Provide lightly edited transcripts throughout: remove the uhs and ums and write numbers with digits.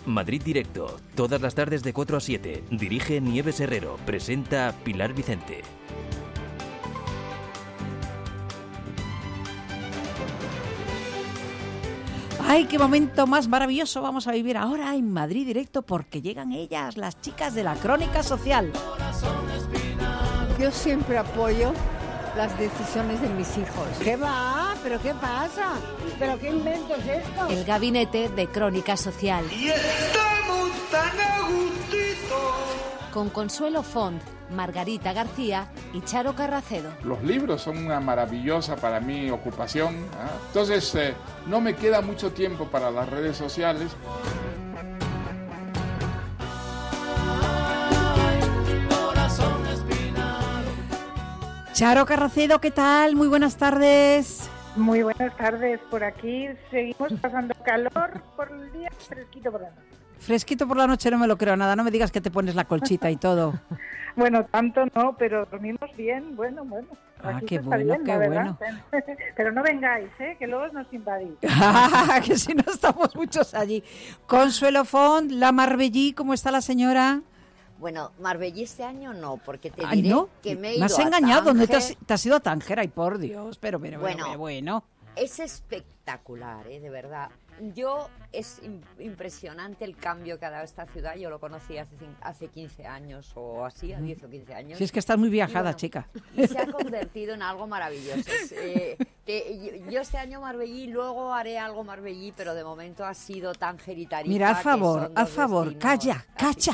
Madrid Directo, todas las tardes de 4 a 7. Dirige Nieves Herrero, presenta Pilar Vicente. ¡Ay, qué momento más maravilloso vamos a vivir ahora en Madrid Directo! Porque llegan ellas, las chicas de la Crónica Social. Yo siempre apoyo las decisiones de mis hijos. ¿Qué va? ¿Pero qué pasa? ¿Pero qué invento es esto? El gabinete de Crónica Social. Y estamos tan a gustito. Con Consuelo Font, Margarita García y Charo Carracedo. Los libros son una maravillosa para mí ocupación, ¿eh? Entonces no me queda mucho tiempo para las redes sociales. Charo Carracedo, ¿qué tal? Muy buenas tardes. Muy buenas tardes, por aquí seguimos pasando calor por el día, fresquito por la noche. Fresquito por la noche no me lo creo nada, no me digas que te pones la colchita y todo. Bueno, tanto no, pero dormimos bien, bueno. Ah, qué bueno, bien, qué bueno. Pero no vengáis, que luego nos invadís. Que si no estamos muchos allí. Consuelo Font, la Marbellí, ¿cómo está la señora? Bueno, Marbellí este año no, porque te Ay, diré ¿no? que me he ido Me has engañado, ¿no? Tánger. Te has ido a Tánger, ay, por Dios, pero bueno. Es espectacular, de verdad. Es impresionante el cambio que ha dado esta ciudad. Yo lo conocí hace 15 años o así, a 10 o 15 años. Si es que estás muy viajada, chica. Y se ha convertido en algo maravilloso. Yo este año Marbellí, luego haré algo Marbellí, pero de momento ha sido Tánger y Tarifa. Mira, haz favor, calla.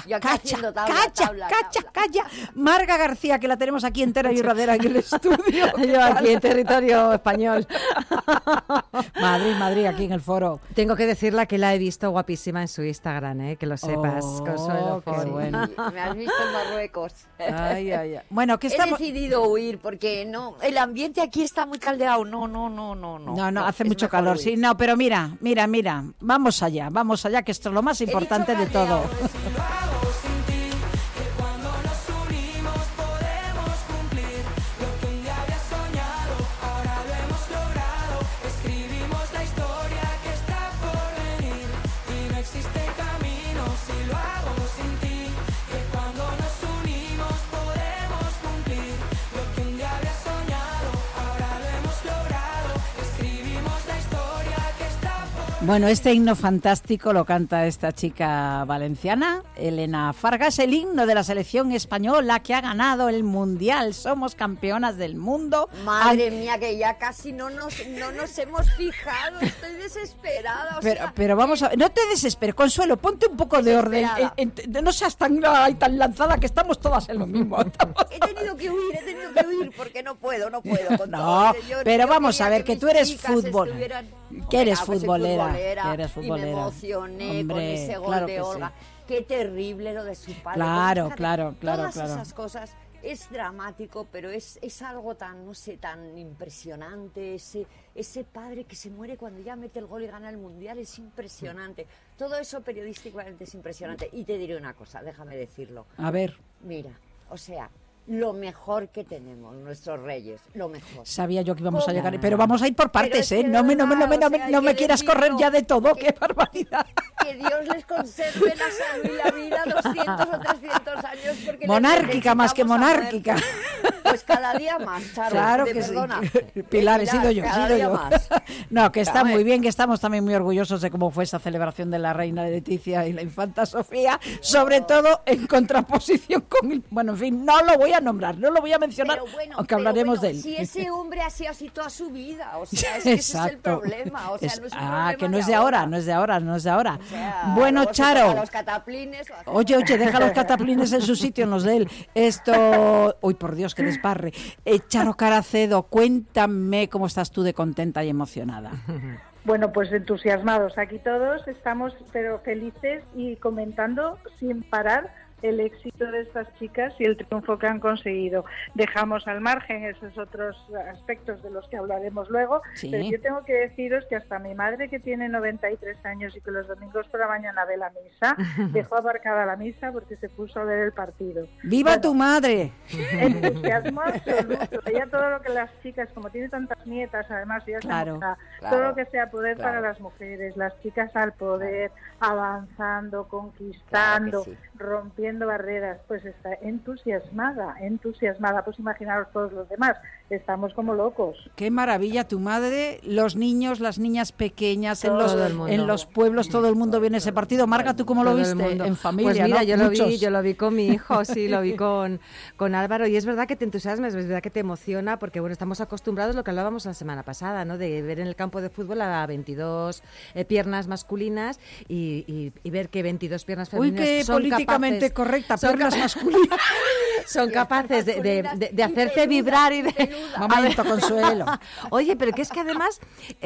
Marga García, que la tenemos aquí entera y radera en el estudio. Yo aquí en territorio español. Madrid, aquí en el foro. Tengo que decirla que la he visto guapísima en su Instagram, que lo sepas. Consuelo qué Font. bueno. Me has visto en Marruecos. Ay. Bueno, que estamos... He decidido huir porque no, el ambiente aquí está muy caldeado. No, hace mucho calor, huir. sí. No, pero mira. Vamos allá, que esto es lo más importante de todo. Bueno, este himno fantástico lo canta esta chica valenciana, Elena Fargas, el himno de la selección española que ha ganado el Mundial. Somos campeonas del mundo. Madre mía, que ya casi no nos hemos fijado. Estoy desesperada. Pero vamos a ver, no te desesperes, Consuelo, ponte un poco de orden. No seas tan lanzada, que estamos todas en lo mismo. He tenido que huir porque no puedo. Con no, todo. pero vamos a ver, que tú eres futbolera. Que eres futbolera. Y me emocioné, hombre, con ese gol de Olga. Sí. Qué terrible lo de su padre. Claro. Todas esas cosas. Es dramático, pero es algo tan impresionante. Ese padre que se muere cuando ya mete el gol y gana el Mundial es impresionante. Todo eso periodísticamente es impresionante. Y te diré una cosa, déjame decirlo. A ver. Mira, lo mejor que tenemos, nuestros reyes, lo mejor. Sabía yo que íbamos a llegar, pero vamos a ir por partes, No me quieras correr ya de todo, qué barbaridad. Que Dios les conserve la salud y la vida 200 o 300 años. Porque monárquica más que monárquica. Pues cada día más, Charo. Claro que perdona. Sí. Pilar, he sido yo. Más. No, que está muy bien, que estamos también muy orgullosos de cómo fue esa celebración de la reina Leticia y la infanta Sofía, sobre todo en contraposición con el... Bueno, en fin, no lo voy a nombrar, no lo voy a mencionar, aunque hablaremos de él. Si ese hombre ha sido así toda su vida, es que ese es el problema. No es un problema que no es de ahora. O sea, bueno, Charo. Los cataplines, oye, deja los cataplines en su sitio, en los de él. Uy, por Dios, que desbarre. Charo Carracedo, cuéntame cómo estás tú de contenta y emocionada. Bueno, pues entusiasmados. Aquí todos estamos, pero felices y comentando sin parar el éxito de estas chicas y el triunfo que han conseguido. Dejamos al margen esos otros aspectos de los que hablaremos luego, pero yo tengo que deciros que hasta mi madre, que tiene 93 años y que los domingos por la mañana ve la misa, dejó aparcada la misa porque se puso a ver el partido. ¡Viva tu madre! Entusiasmo absoluto. Ella todo lo que las chicas, como tiene tantas nietas, además, ella todo lo que sea poder para las mujeres, las chicas al poder, avanzando, conquistando, rompiendo barreras, pues está entusiasmada. Pues imaginaros todos los demás, estamos como locos. Qué maravilla tu madre, los niños, las niñas pequeñas, en los pueblos, todo el mundo viene a ese partido. Marga, ¿tú cómo lo viste? En familia, pues mira, ¿no? yo lo vi con mi hijo, sí, lo vi con Álvaro, y es verdad que te entusiasma, es verdad que te emociona, porque bueno, estamos acostumbrados a lo que hablábamos la semana pasada, ¿no? De ver en el campo de fútbol a 22 piernas masculinas y ver que 22 piernas femeninas qué son políticamente capaces, correcta, piernas masculinas. Son capaces de hacerte vibrar y de... Momento, Consuelo. Oye, pero que es que además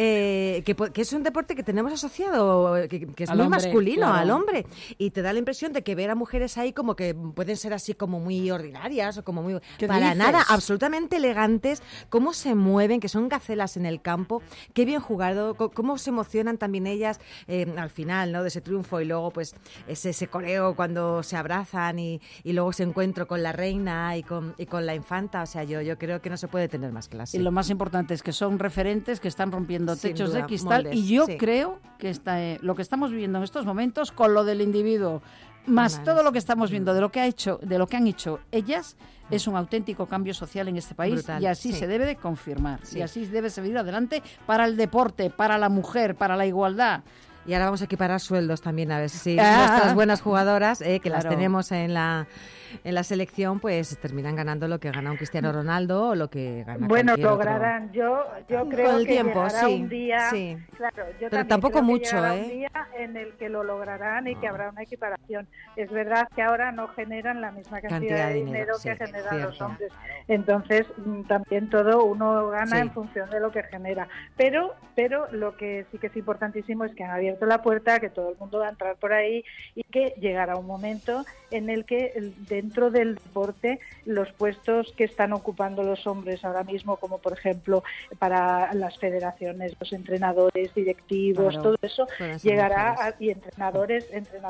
que es un deporte que tenemos asociado, que es muy masculino, al hombre, y te da la impresión de que ver a mujeres ahí como que pueden ser así como muy ordinarias o como muy... Para nada, absolutamente elegantes, cómo se mueven, que son gacelas en el campo, qué bien jugado, cómo se emocionan también ellas al final, ¿no? De ese triunfo, y luego pues ese coreo cuando se abrazan y luego ese encuentro con la reina y con la infanta. O sea, yo creo que no se puede tener más clase. Y lo más importante es que son referentes que están rompiendo techos de cristal, moldes, y yo creo que lo que estamos viviendo en estos momentos con lo del individuo más todo lo que estamos viendo de lo que han hecho ellas, es un auténtico cambio social en este país. Brutal, y así se debe de confirmar, y así debe seguir adelante para el deporte, para la mujer, para la igualdad. Y ahora vamos a equiparar sueldos también, a ver si nuestras buenas jugadoras, que las tenemos en la selección, pues terminan ganando lo que gana un Cristiano Ronaldo o lo que gana cualquier lograrán otro. Yo creo el que tiempo, llegará un día, claro, yo pero tampoco creo mucho, que llegará un día en el que lo lograrán y que habrá una equiparación. Es verdad que ahora no generan la misma cantidad de dinero que generan los hombres. Entonces, también todo uno gana en función de lo que genera. Pero lo que sí que es importantísimo es que han abierto la puerta, que todo el mundo va a entrar por ahí, y que llegará un momento en el que dentro del deporte los puestos que están ocupando los hombres ahora mismo, como por ejemplo para las federaciones, los entrenadores, directivos, todo eso llegará y entrenadores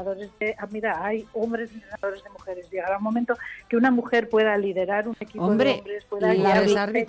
de mira, hay hombres entrenadores de mujeres. Llegará un momento que una mujer pueda liderar un equipo de hombres, pueda guiar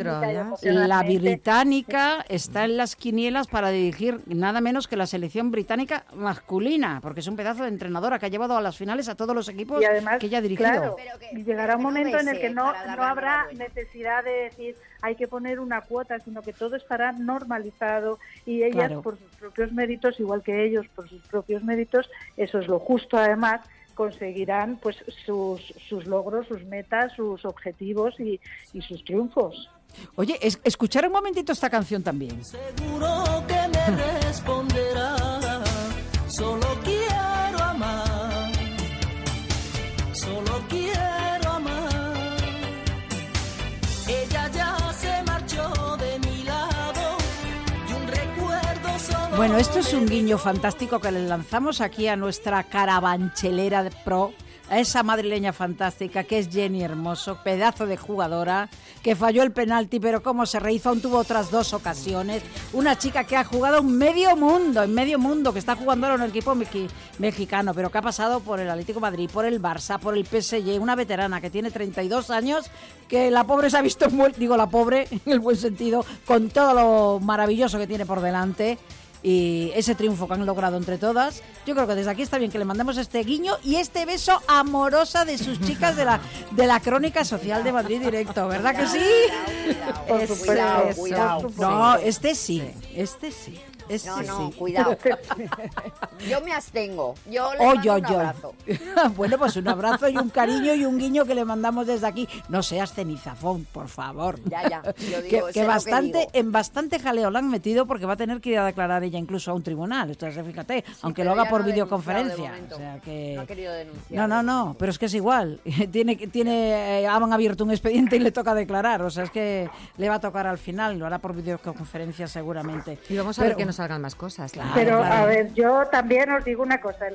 la británica está en las quinielas para dirigir nada menos que la selección británica masculina, porque es un pedazo de entrenadora que ha llevado a las finales a todos los equipos y además, que ella ha dirigido. Claro, y llegará un momento en el que no habrá necesidad de decir hay que poner una cuota, sino que todo estará normalizado, y ellas por sus propios méritos, igual que ellos por sus propios méritos, eso es lo justo, además conseguirán pues sus logros, sus metas, sus objetivos y sus triunfos. Oye, escuchar un momentito esta canción también. Seguro que me responderá, solo quiero amar, solo quiero amar. Ella ya se marchó de mi lado y un recuerdo solo. Bueno, esto es un guiño fantástico que le lanzamos aquí a nuestra carabanchelera pro, a esa madrileña fantástica que es Jenny Hermoso, pedazo de jugadora, que falló el penalti, pero cómo se rehizo, aún tuvo otras 2 ocasiones. Una chica que ha jugado en medio mundo, que está jugando ahora en el equipo mexicano, pero que ha pasado por el Atlético de Madrid, por el Barça, por el PSG, una veterana que tiene 32 años, que la pobre se ha visto digo la pobre, en el buen sentido, con todo lo maravilloso que tiene por delante. Y ese triunfo que han logrado entre todas, yo creo que desde aquí está bien que le mandemos este guiño y este beso amorosa de sus chicas de la Crónica Social de Madrid Directo, ¿verdad que sí? Cuidado. No, este sí. Cuidado. Yo me abstengo. Yo le mando un abrazo. Bueno, pues un abrazo y un cariño y un guiño que le mandamos desde aquí. No seas cenizafón, por favor. Ya. Yo digo, que en bastante jaleo la han metido, porque va a tener que ir a declarar ella incluso a un tribunal. Entonces, fíjate, aunque lo haga por videoconferencia. O sea que... No ha querido denunciar. No, pero es que es igual. Han abierto un expediente y le toca declarar. O sea, es que le va a tocar al final. Lo hará por videoconferencia seguramente. Y vamos a ver que nos salgan más cosas. Pero a ver, yo también os digo una cosa, el responsable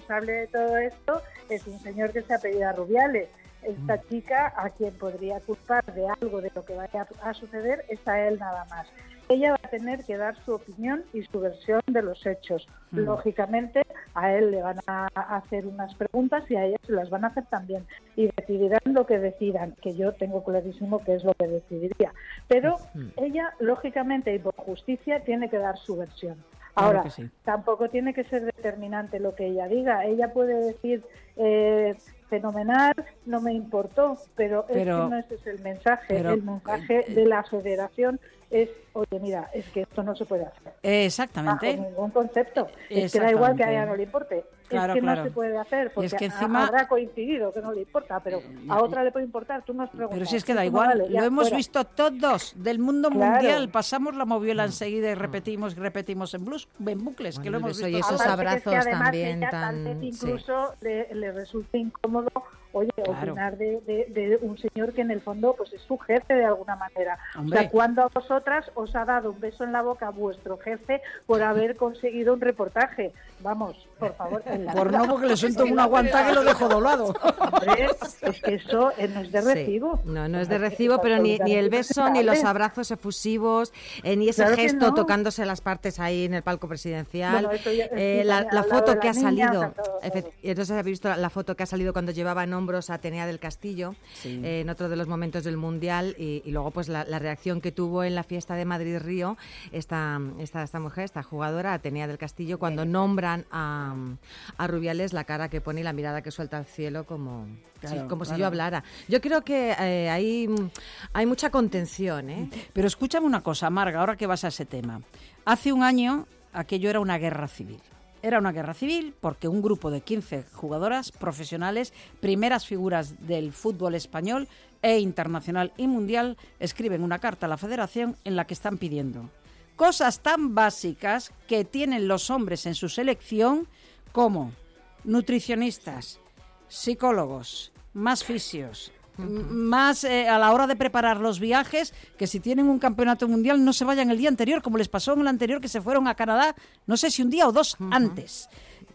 responsable de todo esto es un señor que se apellida Rubiales. Esta chica, a quien podría culpar de algo de lo que vaya a suceder, es a él nada más. Ella va a tener que dar su opinión y su versión de los hechos. Lógicamente, a él le van a hacer unas preguntas y a ella se las van a hacer también. Y decidirán lo que decidan, que yo tengo clarísimo que es lo que decidiría. Pero ella, lógicamente y por justicia, tiene que dar su versión. Ahora, claro que sí. Tampoco tiene que ser determinante lo que ella diga. Ella puede decir... fenomenal, no me importó, pero es que no ese es el mensaje. El mensaje de la federación es, oye, mira, es que esto no se puede hacer. Exactamente. Bajo ningún concepto. Es que da igual que a ella no le importe. Claro, es que no se puede hacer, porque es que encima... habrá coincidido que no le importa, pero a otra le puede importar, tú nos preguntas. Pero si es que da igual, vale, lo hemos visto todos del mundo mundial, pasamos la moviola enseguida y repetimos en bucles, que lo hemos visto. Y esos abrazos también tal vez incluso le resulta incómodo, oye, opinar de un señor que en el fondo pues es su jefe de alguna manera. Hombre. O sea, cuando a vosotras os ha dado un beso en la boca vuestro jefe por haber conseguido un reportaje. Vamos, por favor. Por no, porque le suelto una guanta que lo dejo doblado. Hombre, es que eso no es de recibo. No es de recibo, pero ni el beso, ni los abrazos efusivos, ni ese gesto tocándose las partes ahí en el palco presidencial. Bueno, la foto que ha salido, entonces habéis visto la foto que ha salido cuando llevaba en hombros a Atenea del Castillo, en otro de los momentos del Mundial, y luego pues la reacción que tuvo en la fiesta de Madrid-Río esta mujer, esta jugadora, Atenea del Castillo, cuando nombran a Rubiales, la cara que pone y la mirada que suelta al cielo como si yo hablara. Yo creo que hay mucha contención, ¿eh? Pero escúchame una cosa, Marga, ahora que vas a ese tema. Hace un año aquello era una guerra civil. Era una guerra civil porque un grupo de 15 jugadoras profesionales, primeras figuras del fútbol español e internacional y mundial, escriben una carta a la Federación en la que están pidiendo cosas tan básicas que tienen los hombres en su selección como nutricionistas, psicólogos, más fisios, más a la hora de preparar los viajes, que si tienen un campeonato mundial no se vayan el día anterior, como les pasó en el anterior, que se fueron a Canadá, no sé si un día o dos antes.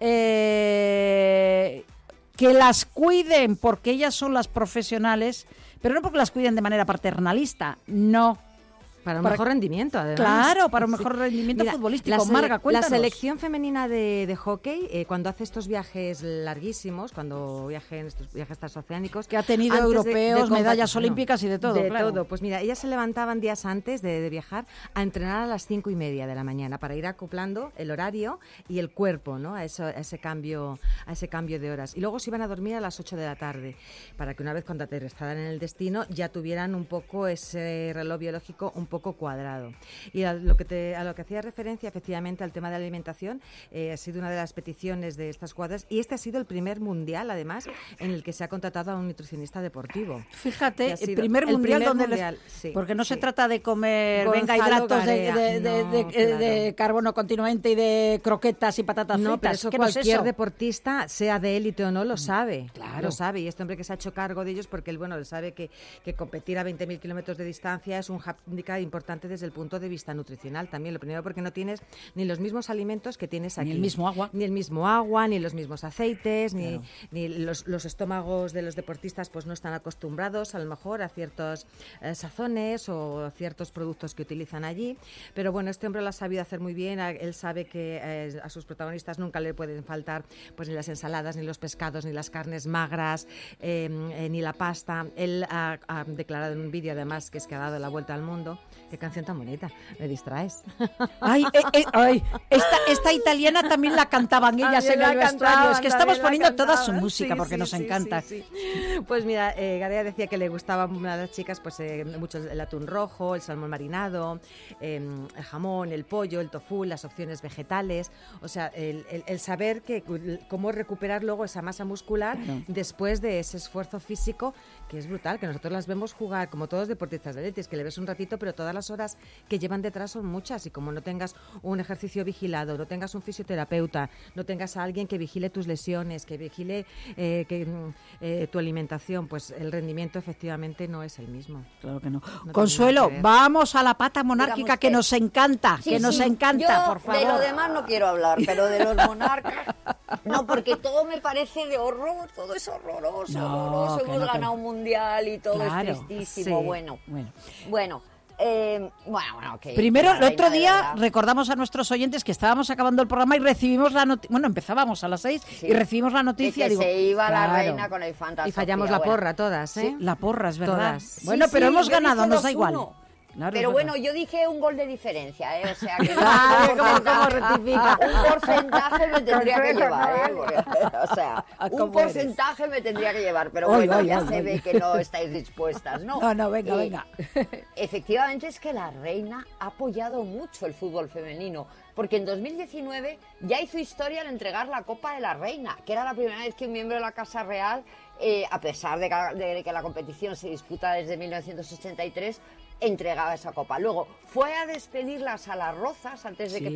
Que las cuiden porque ellas son las profesionales, pero no porque las cuiden de manera paternalista, no. Para un mejor rendimiento, además. Claro, para un mejor rendimiento futbolístico. Marga, cuéntanos. La selección femenina de hockey, cuando hace estos viajes larguísimos, cuando viajen estos viajes transoceánicos... Que ha tenido europeos, medallas olímpicas y de todo, claro. Todo. Pues mira, ellas se levantaban días antes de viajar a entrenar a las 5:30 de la mañana para ir acoplando el horario y el cuerpo, ¿no? a ese cambio de horas. Y luego se iban a dormir a las 8 de la tarde, para que una vez cuando aterrizaran en el destino ya tuvieran un poco ese reloj biológico un poco cuadrado. Y a lo que hacía referencia efectivamente al tema de la alimentación, ha sido una de las peticiones de estas jugadoras, y este ha sido el primer mundial además en el que se ha contratado a un nutricionista deportivo. Fíjate, el primer mundial porque no se trata de comer hidratos de carbono continuamente y de croquetas y patatas fritas. No, pero eso cualquier deportista, sea de élite o no, lo sabe. Claro. Lo sabe, y este hombre que se ha hecho cargo de ellos, porque él sabe que competir a 20.000 kilómetros de distancia es un hándicap importante desde el punto de vista nutricional también. Lo primero, porque no tienes ni los mismos alimentos que tienes aquí. Ni el mismo agua. Ni el mismo agua, ni los mismos aceites, claro. ni los estómagos de los deportistas pues no están acostumbrados a lo mejor a ciertos sazones o ciertos productos que utilizan allí. Pero bueno, este hombre lo ha sabido hacer muy bien. Él sabe que a sus protagonistas nunca le pueden faltar pues ni las ensaladas, ni los pescados, ni las carnes magras, ni la pasta. Él ha declarado en un vídeo, además, que ha dado la vuelta al mundo. Qué canción tan bonita, me distraes. Ay, esta italiana también la cantaban ellas en el vestuario. Es que estamos poniendo toda su música porque nos encanta. Sí. Pues mira, Gadea decía que le gustaba a las chicas pues mucho el atún rojo, el salmón marinado, el jamón, el pollo, el tofu, las opciones vegetales. O sea, el saber cómo recuperar luego esa masa muscular después de ese esfuerzo físico, que es brutal, que nosotros las vemos jugar como todos deportistas de élite, que le ves un ratito, pero todas las horas que llevan detrás son muchas, y como no tengas un ejercicio vigilado, no tengas un fisioterapeuta, no tengas a alguien que vigile tus lesiones, que vigile tu alimentación, pues el rendimiento efectivamente no es el mismo. Claro que no. Consuelo, vamos a la pata monárquica que nos encanta, nos encanta, por favor. De lo demás no quiero hablar, pero de los monarcas, no, porque todo me parece de horror, todo es horroroso, horroroso. Hemos ganado un mundial y todo es tristísimo. Bueno. Okay, primero, el otro día recordamos a nuestros oyentes que estábamos acabando el programa y recibimos la noticia. Bueno, empezábamos a las 6 y recibimos la noticia. De que se iba la reina con la infanta y fallamos la porra todas, ¿eh? Sí, la porra, es verdad. Todas. Bueno, pero hemos ganado, nos da igual. Claro, pero bueno, yo dije un gol de diferencia, ¿eh? O sea, que ¿cómo rectifica? Un porcentaje me tendría que llevar, ¿eh? O sea, un porcentaje me tendría que llevar, pero bueno, ya se ve que no estáis dispuestas, ¿no? No, venga. Efectivamente es que la reina ha apoyado mucho el fútbol femenino, porque en 2019 ya hizo historia al entregar la Copa de la Reina, que era la primera vez que un miembro de la Casa Real, a pesar de que la competición se disputa desde 1983, entregaba esa copa. Luego fue a despedirlas a las Rozas antes de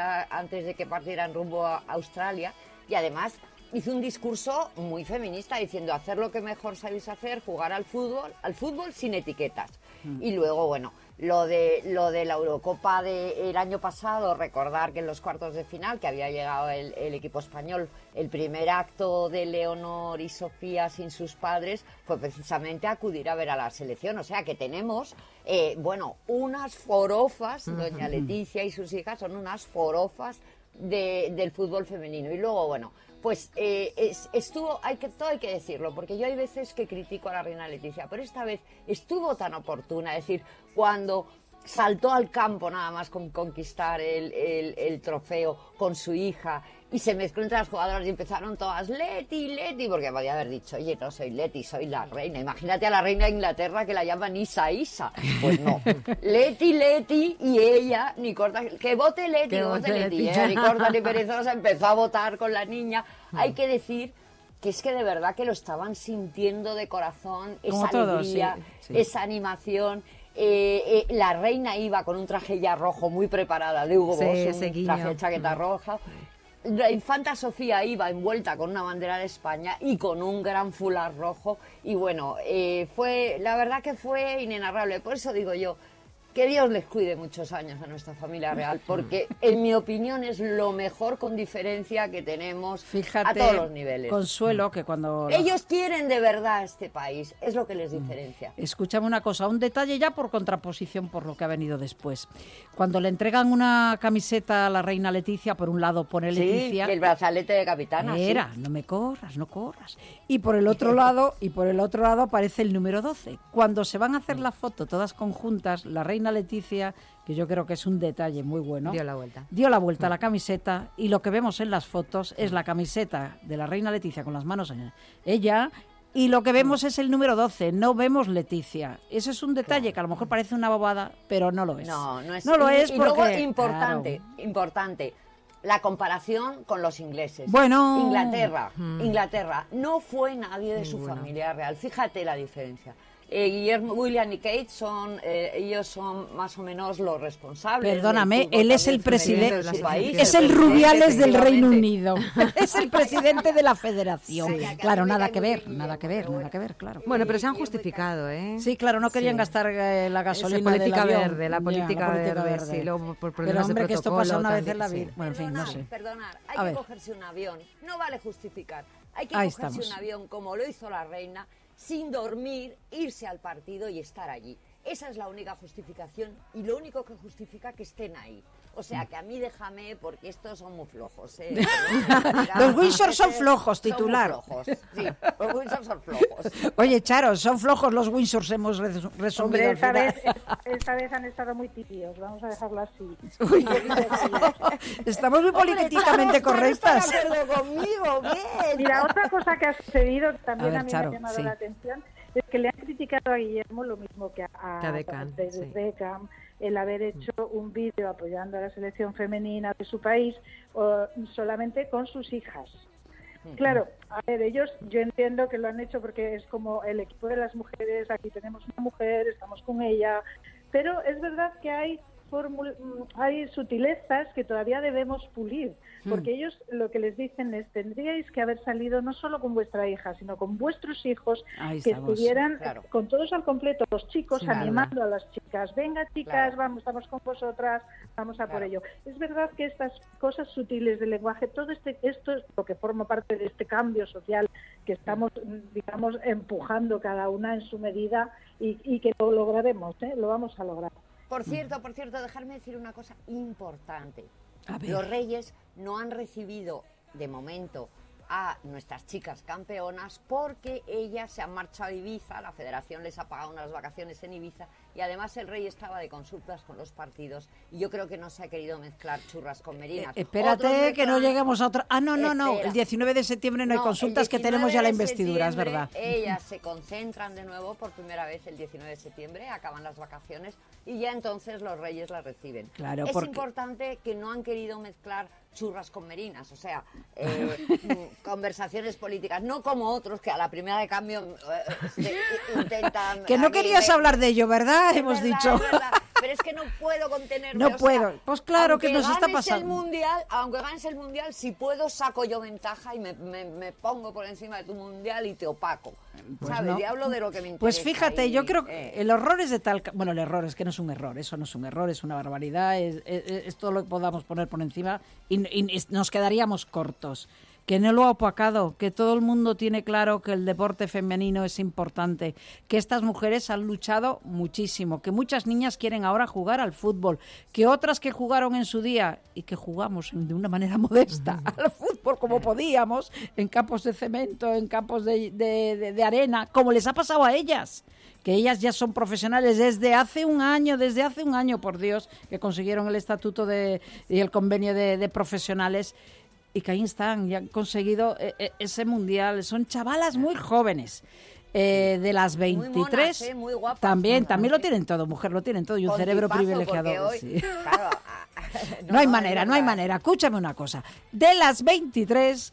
que partieran rumbo a Australia, y además hizo un discurso muy feminista diciendo: hacer lo que mejor sabéis hacer, jugar al fútbol sin etiquetas. Y luego, bueno, lo de la Eurocopa del año pasado, recordar que en los cuartos de final, que había llegado el equipo español, el primer acto de Leonor y Sofía sin sus padres fue precisamente acudir a ver a la selección. O sea que tenemos, unas forofas, doña Leticia y sus hijas son unas forofas del fútbol femenino. Y luego, pues todo hay que decirlo, porque yo hay veces que critico a la reina Leticia, pero esta vez estuvo tan oportuna, es decir, cuando saltó al campo nada más con conquistar el trofeo con su hija y se mezcló entre las jugadoras y empezaron todas Leti, porque podía haber dicho: oye, no soy Leti, soy la reina. Imagínate a la reina de Inglaterra que la llaman Isa. Pues no, Leti, y ella, ni corta, que vote Leti, ni corta ni perezosa, empezó a votar con la niña. Hay que decir que es que de verdad que lo estaban sintiendo de corazón, esa alegría, esa animación. La reina iba con un traje ya rojo muy preparada de Hugo Boss, un traje de chaqueta roja. La infanta Sofía iba envuelta con una bandera de España y con un gran fular rojo, y la verdad que fue inenarrable. Por eso digo yo, que Dios les cuide muchos años a nuestra familia real, porque en mi opinión es lo mejor con diferencia que tenemos. Fíjate, a todos los niveles. Consuelo, que cuando... Ellos quieren de verdad este país, es lo que les diferencia. Escúchame una cosa, un detalle ya por contraposición por lo que ha venido después. Cuando le entregan una camiseta a la reina Leticia, por un lado pone Leticia... Sí, el brazalete de capitana. No me corras, no corras. Y por el otro lado aparece el número 12. Cuando se van a hacer la foto todas conjuntas, la reina Leticia, que yo creo que es un detalle muy bueno, dio la vuelta a la camiseta, y lo que vemos en las fotos es la camiseta de la reina Leticia con las manos en ella, y lo que vemos es el número 12, no vemos Leticia. Ese es un detalle que a lo mejor parece una bobada, pero no lo es. No es. No lo es, y porque... luego, importante, la comparación con los ingleses. Bueno. Inglaterra, no fue nadie de su familia real. Fíjate la diferencia. Guillermo, William y Kate ellos son más o menos los responsables. Perdóname, él es el presidente de su país. Es el Rubiales del Reino Unido. Es el presidente de la Federación. Claro, nada que ver, claro. Bueno, pero se han justificado, ¿eh? Sí, claro, no querían gastar la gasolina la política verde. Sí, luego por pero hombre, que esto pasa una vez en la vida. Bueno, en fin, no sé. Perdonar, hay que cogerse un avión. No vale justificar. Hay que cogerse un avión como lo hizo la reina, sin dormir, irse al partido y estar allí. Esa es la única justificación y lo único que justifica que estén ahí. O sea, que a mí déjame, porque estos son muy flojos. Los Windsor son flojos, titular. Son flojos, sí, los Windsor son flojos. Oye, Charo, son flojos los Windsor, hemos resumido. Hombre, esta vez han estado muy tibios, vamos a dejarlo así. Estamos muy políticamente correctas. ¿Estás de acuerdo conmigo? Bien. Mira, otra cosa que ha sucedido, que también a mí Charo, me ha llamado la atención, es que le han criticado a Guillermo lo mismo que a David Beckham, el haber hecho un vídeo apoyando a la selección femenina de su país solamente con sus hijas. Claro, a ver, ellos, yo entiendo que lo han hecho porque es como el equipo de las mujeres, aquí tenemos una mujer, estamos con ella, Pero es verdad que hay sutilezas que todavía debemos pulir, porque ellos lo que les dicen es: tendríais que haber salido no solo con vuestra hija, sino con vuestros hijos, que estuvieran con todos al completo, los chicos animando a las chicas. Venga, chicas, vamos, estamos con vosotras, vamos a por ello. Es verdad que estas cosas sutiles del lenguaje, todo esto es lo que forma parte de este cambio social que estamos, digamos, empujando cada una en su medida, y que lo lograremos, lo vamos a lograr. Por cierto, dejarme decir una cosa importante. Los Reyes no han recibido, de momento, a nuestras chicas campeonas porque ellas se han marchado a Ibiza, la Federación les ha pagado unas vacaciones en Ibiza, y además el Rey estaba de consultas con los partidos, y yo creo que no se ha querido mezclar churras con merinas. Espérate que no lleguemos a otra... no, el 19 de septiembre no hay consultas, que tenemos ya la investidura, es verdad. Ellas se concentran de nuevo por primera vez el 19 de septiembre, acaban las vacaciones, y ya entonces los Reyes las reciben. Claro, es importante que no han querido mezclar churras con merinas, o sea, conversaciones políticas, no como otros que a la primera de cambio intentan... Que no querías hablar de ello, ¿verdad? Hemos dicho. Es verdad, pero es que no puedo contenerme. No puedo, pues claro que nos está pasando. Aunque ganes el Mundial, si puedo saco yo ventaja y me pongo por encima de tu Mundial y te opaco. Pues ¿sabes? no. Y hablo de lo que me interesa. Pues fíjate, yo creo que el horror es de tal... Bueno, el error es que no es un error, eso no es un error, es una barbaridad, es todo lo que podamos poner por encima y nos quedaríamos cortos. Que no lo ha opacado, que todo el mundo tiene claro que el deporte femenino es importante, que estas mujeres han luchado muchísimo, que muchas niñas quieren ahora jugar al fútbol, que otras que jugaron en su día y que jugamos de una manera modesta al fútbol como podíamos, en campos de cemento, en campos de arena, como les ha pasado a ellas, que ellas ya son profesionales desde hace un año, por Dios, que consiguieron el estatuto y el convenio de profesionales. Y que ahí están, y han conseguido ese mundial. Son chavalas muy jóvenes, de las 23. Muy monas, muy guapas. También lo tienen todo, mujer, lo tienen todo. Y un cerebro privilegiado. Hoy, sí. Claro, no hay manera. Escúchame una cosa. De las 23,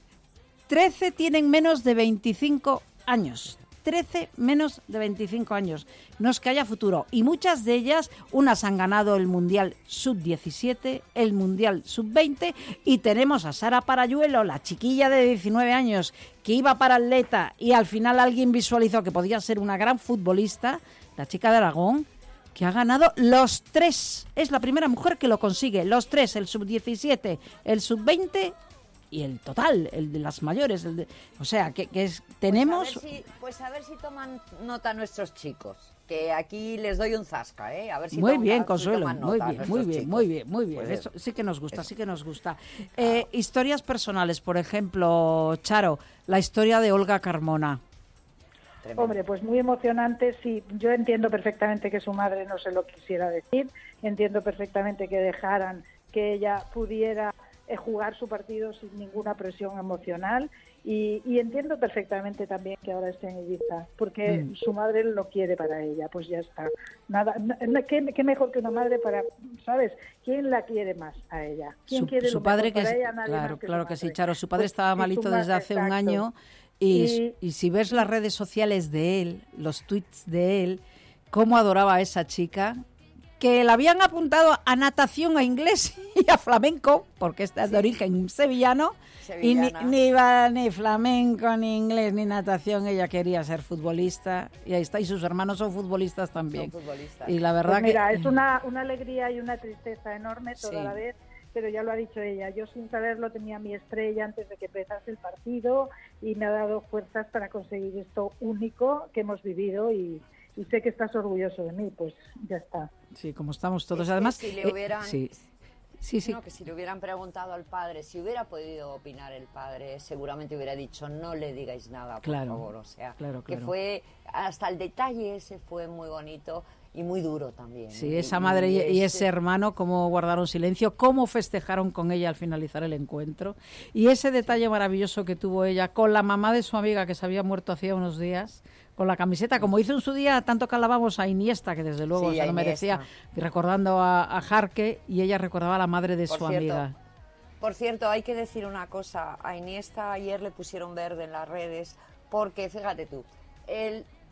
13 tienen menos de 25 años. 13 menos de 25 años. No es que haya futuro. Y muchas de ellas, unas han ganado el Mundial Sub-17, el Mundial Sub-20, y tenemos a Sara Parayuelo, la chiquilla de 19 años, que iba para atleta y al final alguien visualizó que podía ser una gran futbolista, la chica de Aragón, que ha ganado los 3. Es la primera mujer que lo consigue. Los 3, el Sub-17, el Sub-20... y el total, el de las mayores, o sea, que tenemos... Pues a ver si toman nota nuestros chicos, que aquí les doy un zasca, A ver si muy bien, Consuelo, muy bien. Pues eso sí que nos gusta, Claro. Historias personales, por ejemplo, Charo, la historia de Olga Carmona. Tremendo. Hombre, pues muy emocionante, sí. Yo entiendo perfectamente que su madre no se lo quisiera decir, entiendo perfectamente que dejaran que ella pudiera jugar su partido sin ninguna presión emocional y entiendo perfectamente también que ahora esté en Ibiza porque su madre lo quiere para ella, pues ya está. Nada, ¿qué mejor que una madre para, ¿sabes? ¿Quién la quiere más a ella? ¿Quién quiere su lo padre mejor que para ella? Nadie claro que sí, Charo, su padre pues, estaba malito desde hace un año y si ves las redes sociales de él, los tweets de él, cómo adoraba a esa chica, que la habían apuntado a natación, a inglés y a flamenco, porque esta es de origen sevillano, y ni flamenco, ni inglés, ni natación. Ella quería ser futbolista, y ahí está, y sus hermanos son futbolistas también. Y la verdad pues mira, es una alegría y una tristeza enorme toda la vez, pero ya lo ha dicho ella, yo sin saberlo tenía mi estrella antes de que empezase el partido, y me ha dado fuerzas para conseguir esto único que hemos vivido, y sé que estás orgulloso de mí, pues ya está. Sí, como estamos todos. Además, si le hubieran, sí. No, que si le hubieran preguntado al padre, si hubiera podido opinar el padre, seguramente hubiera dicho, no le digáis nada, por favor. O sea, que fue, hasta el detalle ese fue muy bonito y muy duro también. Sí, esa madre y ese hermano, cómo guardaron silencio, cómo festejaron con ella al finalizar el encuentro. Y ese detalle maravilloso que tuvo ella con la mamá de su amiga que se había muerto hacía unos días, con la camiseta, como hizo en su día, tanto que alabamos a Iniesta, que desde luego se lo merecía, y recordando a Jarque, y ella recordaba a la madre de su amiga. Por cierto, hay que decir una cosa, a Iniesta ayer le pusieron verde en las redes, porque fíjate tú, él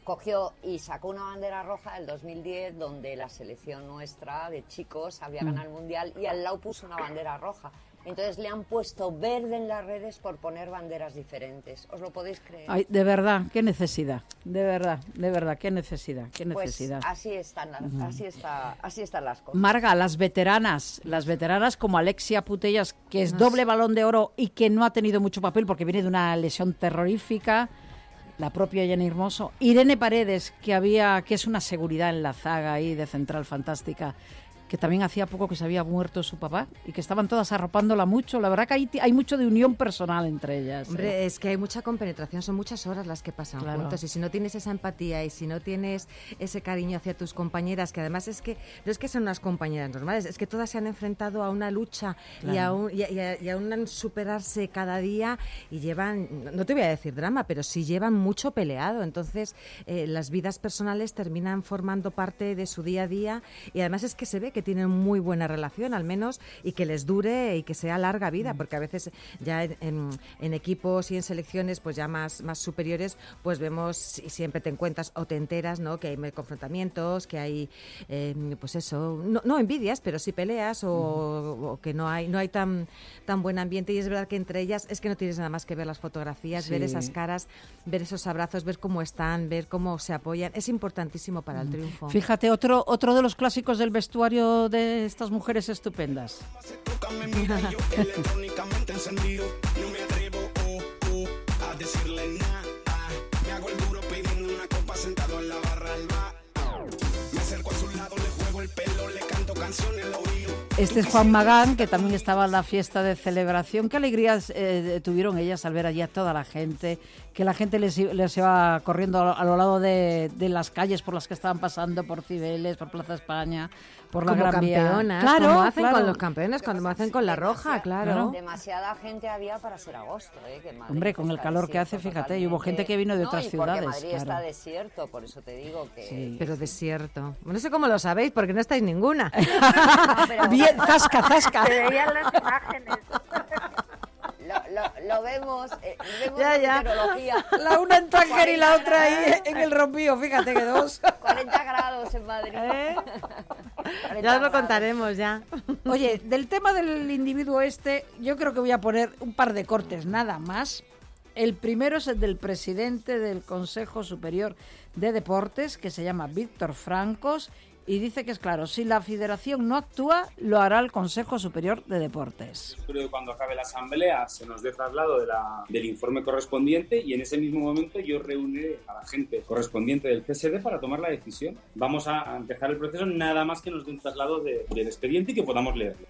cogió y sacó una bandera roja del 2010 donde la selección nuestra de chicos había ganado el Mundial y al lado puso una bandera roja. Entonces le han puesto verde en las redes por poner banderas diferentes. ¿Os lo podéis creer? Ay, de verdad, qué necesidad. De verdad, qué necesidad, qué necesidad. Pues así están las cosas. Marga, las veteranas como Alexia Putellas, que es doble Balón de Oro y que no ha tenido mucho papel porque viene de una lesión terrorífica, la propia Jenny Hermoso, Irene Paredes, que es una seguridad en la zaga ahí de Central Fantástica, que también hacía poco que se había muerto su papá y que estaban todas arropándola mucho. La verdad que hay mucho de unión personal entre ellas. Hombre, es que hay mucha compenetración, son muchas horas las que pasan juntos, y si no tienes esa empatía y si no tienes ese cariño hacia tus compañeras, que además es que no es que sean unas compañeras normales, es que todas se han enfrentado a una lucha y a un superarse cada día, y llevan, no te voy a decir drama, pero sí llevan mucho peleado. Entonces las vidas personales terminan formando parte de su día a día, y además es que se ve que tienen muy buena relación, al menos, y que les dure y que sea larga vida, porque a veces ya en equipos y en selecciones pues ya más superiores, pues vemos y siempre te encuentras o te enteras, ¿no?, que hay confrontamientos, que hay pues eso, no envidias, pero sí peleas, o que no hay tan buen ambiente. Y es verdad que entre ellas es que no tienes nada más que ver las fotografías, ver esas caras, ver esos abrazos, ver cómo están, ver cómo se apoyan. Es importantísimo para el triunfo. Fíjate, otro de los clásicos del vestuario de estas mujeres estupendas. Este es Juan Magán, que también estaba en la fiesta de celebración. Qué alegrías tuvieron ellas al ver allí a toda la gente, que la gente les iba corriendo a lo largo de las calles por las que estaban pasando, por Cibeles, por Plaza España, por la Gran Vía. Claro, como hacen con los campeones, cuando hacen con la roja, claro. Demasiada gente había para ser agosto, que Madrid, hombre, con el calor que hace, fíjate, y hubo gente que vino de otras ciudades. Porque Madrid está desierto, por eso te digo que... Sí, pero desierto. No sé cómo lo sabéis, porque no estáis ninguna. Bien, zasca. Se veían las imágenes. Lo vemos ya. en meteorología. La una en Tánger y la otra ahí en el Rompío, fíjate que dos. 40 grados en Madrid. Ya os lo contaremos ya. Oye, del tema del individuo yo creo que voy a poner un par de cortes, nada más. El primero es el del presidente del Consejo Superior de Deportes, que se llama Víctor Francos, y dice que es claro, si la Federación no actúa, lo hará el Consejo Superior de Deportes. Creo que cuando acabe la asamblea se nos dé traslado del informe correspondiente, y en ese mismo momento yo reuniré a la gente correspondiente del CSD para tomar la decisión. Vamos a empezar el proceso nada más que nos dé un traslado del expediente y que podamos leerlo.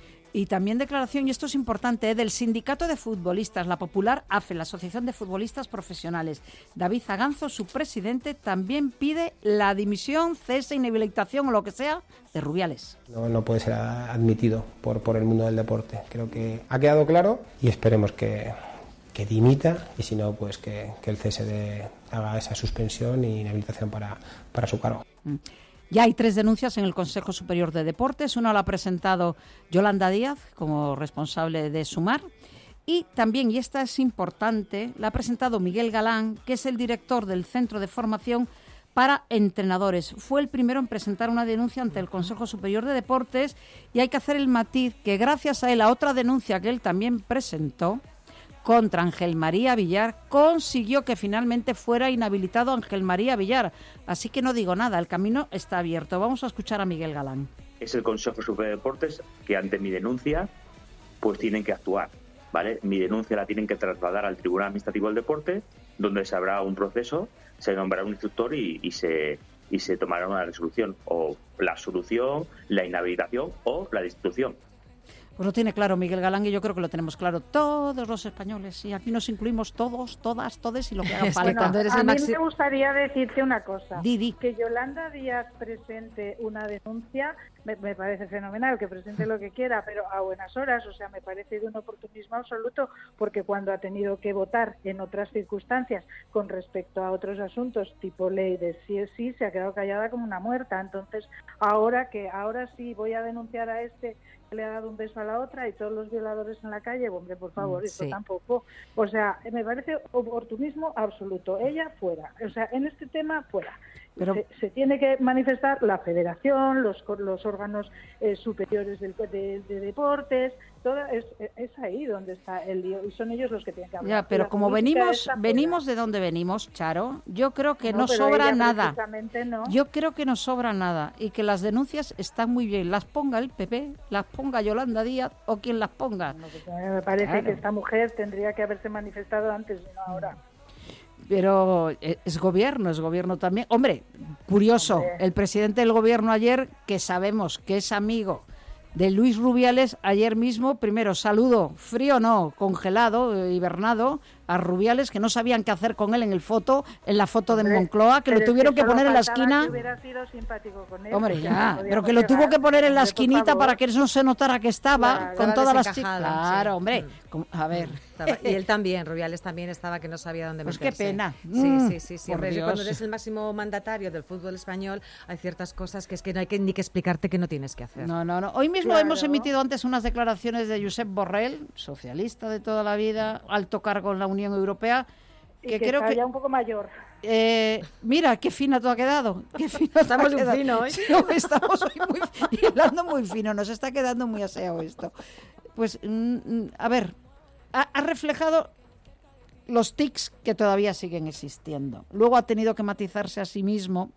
Y también declaración, y esto es importante, del Sindicato de Futbolistas, la popular AFE, la Asociación de Futbolistas Profesionales. David Zaganzo, su presidente, también pide la dimisión, cese, inhabilitación o lo que sea de Rubiales. No puede ser admitido por el mundo del deporte. Creo que ha quedado claro y esperemos que dimita, y si no, pues que el CSD haga esa suspensión e inhabilitación para su cargo. Ya hay 3 denuncias en el Consejo Superior de Deportes. Una la ha presentado Yolanda Díaz como responsable de Sumar. Y también, y esta es importante, la ha presentado Miguel Galán, que es el director del Centro de Formación para Entrenadores. Fue el primero en presentar una denuncia ante el Consejo Superior de Deportes, y hay que hacer el matiz que gracias a él, a otra denuncia que él también presentó contra Ángel María Villar, consiguió que finalmente fuera inhabilitado Ángel María Villar. Así que no digo nada, el camino está abierto. Vamos a escuchar a Miguel Galán. Es el Consejo Superior de Deportes que ante mi denuncia pues tienen que actuar, ¿vale? Mi denuncia la tienen que trasladar al Tribunal Administrativo del Deporte, donde se habrá un proceso, se nombrará un instructor y se tomará una resolución, o la absolución, la inhabilitación o la destitución. Pues lo tiene claro Miguel Galán, y yo creo que lo tenemos claro todos los españoles, y aquí nos incluimos todos, todas, todes y lo que haga falta. A mí me gustaría decirte una cosa. Didi. Que Yolanda Díaz presente una denuncia me parece fenomenal, que presente lo que quiera, pero a buenas horas, o sea, me parece de un oportunismo absoluto, porque cuando ha tenido que votar en otras circunstancias con respecto a otros asuntos, tipo ley de sí es sí, se ha quedado callada como una muerta. Entonces, ahora sí voy a denunciar a le ha dado un beso a la otra y todos los violadores en la calle, hombre, por favor, eso tampoco. O sea, me parece oportunismo absoluto. Ella fuera, o sea, en este tema fuera. Pero se tiene que manifestar la federación, los órganos superiores de deportes, todo es ahí donde está el lío y son ellos los que tienen que hablar. Ya, pero como venimos de donde venimos, Charo, yo creo que no sobra nada. No. Yo creo que no sobra nada y que las denuncias están muy bien, las ponga el PP, las ponga Yolanda Díaz o quien las ponga. No, pues me parece que esta mujer tendría que haberse manifestado antes, no ahora. Pero es gobierno también. Hombre, curioso, el presidente del gobierno ayer, que sabemos que es amigo de Luis Rubiales, ayer mismo, primero saludo, frío no, congelado, hibernado, a Rubiales, que no sabían qué hacer con él en la foto de Moncloa, que lo tuvieron que poner en la esquina. Que hubiera sido simpático con él, hombre, ya, pero que lo tuvo que poner en la esquinita para que no se notara que estaba con todas las chicas. Claro, hombre, a ver. Y él también, Rubiales también estaba que no sabía dónde meterse. Pues qué pena. Sí. Hombre, cuando eres el máximo mandatario del fútbol español, hay ciertas cosas que es que no hay ni que explicarte que no tienes que hacer. No. Hoy mismo hemos emitido antes unas declaraciones de Josep Borrell, socialista de toda la vida, alto cargo en la Unión Europea, que creo que ya un poco mayor. Mira, qué fina todo ha quedado. Estamos muy fino hoy. Sí, estamos hoy hablando muy fino, nos está quedando muy aseo esto. Pues, a ver, ha reflejado los tics que todavía siguen existiendo. Luego ha tenido que matizarse a sí mismo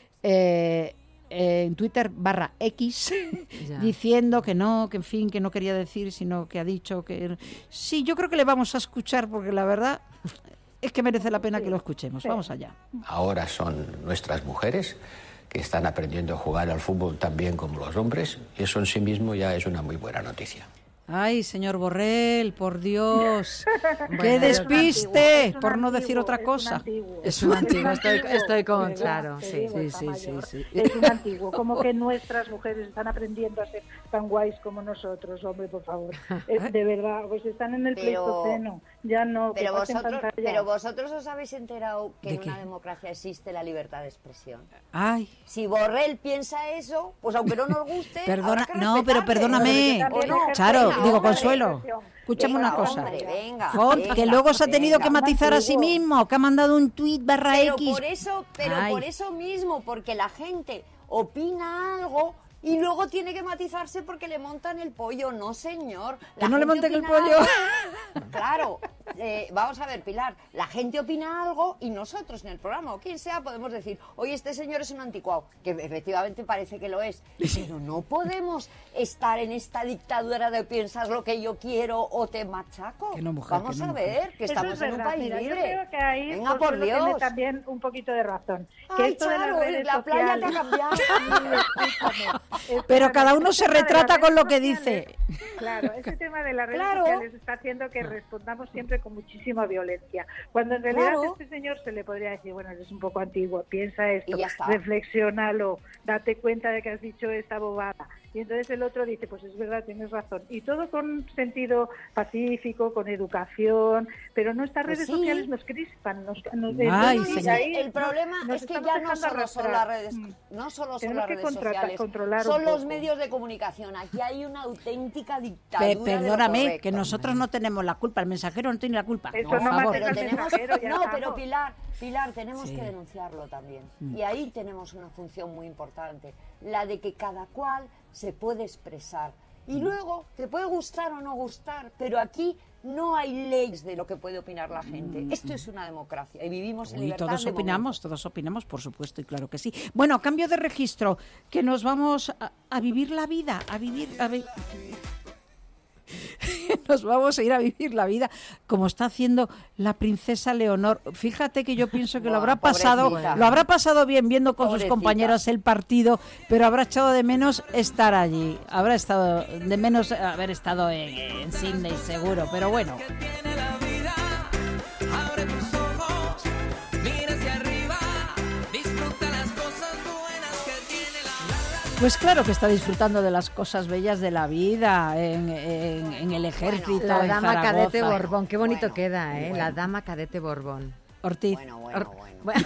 en Twitter /X diciendo que no, que en fin, que no quería decir, sino que ha dicho que... Sí, yo creo que le vamos a escuchar porque la verdad es que merece la pena que lo escuchemos. Vamos allá. Ahora son nuestras mujeres que están aprendiendo a jugar al fútbol tan bien como los hombres y eso en sí mismo ya es una muy buena noticia. Ay, señor Borrell, por Dios, qué despiste, por no decir otra cosa. Es un antiguo, estoy con claro, sí. Es un antiguo, como que nuestras mujeres están aprendiendo a ser tan guays como nosotros, hombre, por favor. De verdad, pues están en el Pleistoceno, ya no. Pero vosotros os habéis enterado que en una democracia existe la libertad de expresión. Ay. Si Borrell piensa eso, pues aunque no nos guste, perdona, no, pero perdóname, Charo. Digo, Consuelo, escúchame una cosa. Venga, que luego se ha tenido que matizar a sí mismo, que ha mandado un tuit /X. Por eso mismo, porque la gente opina algo y luego tiene que matizarse porque le montan el pollo. No, señor. ¿Que no le monten el pollo? Claro. Vamos a ver, Pilar, la gente opina algo y nosotros en el programa, o quien sea, podemos decir, oye, este señor es un anticuado, que efectivamente parece que lo es, pero no podemos estar en esta dictadura de piensas lo que yo quiero o te machaco. Que no, mujer, vamos que no, a ver, que estamos en un país libre. Yo creo que ahí venga, por Dios, tiene también un poquito de razón. Que ay, esto Charo, de las redes la playa te ha cambiado. Pero cada uno se retrata con lo que dice. Claro, ese tema de las redes sociales está haciendo que respondamos siempre con muchísima violencia. Cuando en realidad a este señor se le podría decir, bueno, eres un poco antiguo, piensa esto, reflexiónalo, date cuenta de que has dicho esta bobada. Y entonces el otro dice, pues es verdad, tienes razón. Y todo con sentido pacífico, con educación, pero no estas redes sociales nos crispan. El problema es que ya no solo son las redes, sociales, son los medios de comunicación. Aquí hay una auténtica dictadura. Perdóname, que nosotros no tenemos la culpa, el mensajero no tiene la culpa. Eso no, favor. Pero Pilar, tenemos que denunciarlo también. Y ahí tenemos una función muy importante, la de que cada cual se puede expresar. Y luego, te puede gustar o no gustar, pero aquí no hay leyes de lo que puede opinar la gente. Esto es una democracia y vivimos en libertad. Y todos opinamos, por supuesto, y claro que sí. Bueno, cambio de registro, que nos vamos a vivir la vida, nos vamos a ir a vivir la vida como está haciendo la princesa Leonor. Fíjate que yo pienso que lo habrá pasado bien viendo con sus compañeros el partido, pero habrá echado de menos estar allí, habrá estado de menos haber estado en Sydney seguro, pero bueno. Pues claro que está disfrutando de las cosas bellas de la vida en el ejército. La dama en cadete Borbón, qué bonito queda, ¿eh? La dama cadete Borbón. Ortiz. Bueno.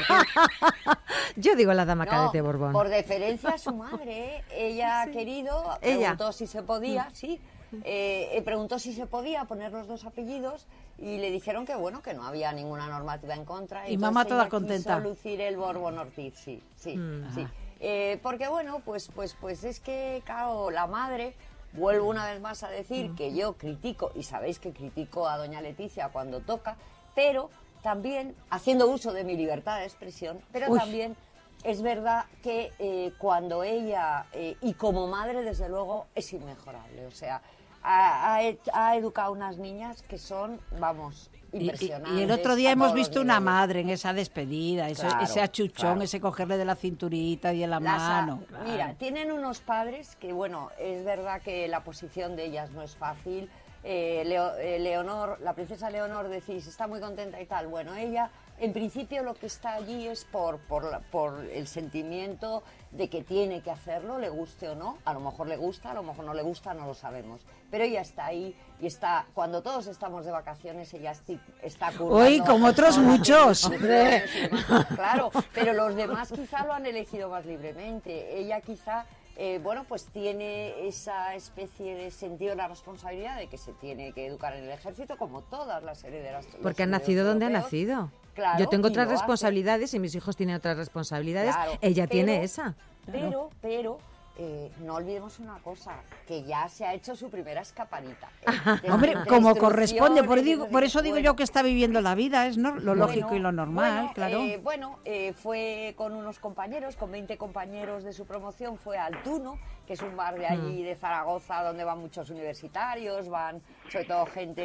Yo digo la dama No, cadete Borbón. por deferencia a su madre, ella ha querido, preguntó si se podía, preguntó si se podía poner los dos apellidos y le dijeron que bueno, que no había ninguna normativa en contra. Y mamá toda contenta. Quiso lucir el Borbón Ortiz, sí. Porque bueno, pues es que, claro, la madre, vuelvo una vez más a decir que yo critico, y sabéis que critico a doña Leticia cuando toca, pero también haciendo uso de mi libertad de expresión, pero también es verdad que cuando ella, y como madre desde luego, es inmejorable, o sea, ha educado unas niñas que son, vamos, impresionantes. Y el otro día hemos visto una madre en esa despedida, Claro, ese achuchón, claro. ese cogerle de la cinturita y de la mano. Claro. Mira, tienen unos padres que, bueno, es verdad que la posición de ellas no es fácil. Leonor, la princesa Leonor, decís, está muy contenta y tal. Bueno, ella, en principio, lo que está allí es por el sentimiento de que tiene que hacerlo, le guste o no. A lo mejor le gusta, a lo mejor no le gusta, no lo sabemos. Pero ella está ahí y está, cuando todos estamos de vacaciones, ella está currando. Hoy, como otros muchos. Claro, pero los demás quizá lo han elegido más libremente. Ella quizá... bueno, pues tiene esa especie de sentido de la responsabilidad de que se tiene que educar en el ejército, como todas las herederas. Porque han nacido donde han nacido. Claro, yo tengo otras lo responsabilidades y mis hijos tienen otras responsabilidades. Claro, ella tiene esa. Pero no olvidemos una cosa, que ya se ha hecho su primera escapadita. Hombre, como corresponde, por eso digo yo que está viviendo la vida, es lo lógico y lo normal, claro. Fue con unos compañeros, con 20 compañeros de su promoción, fue al Tuno, que es un bar de allí de Zaragoza donde van muchos universitarios, van sobre todo gente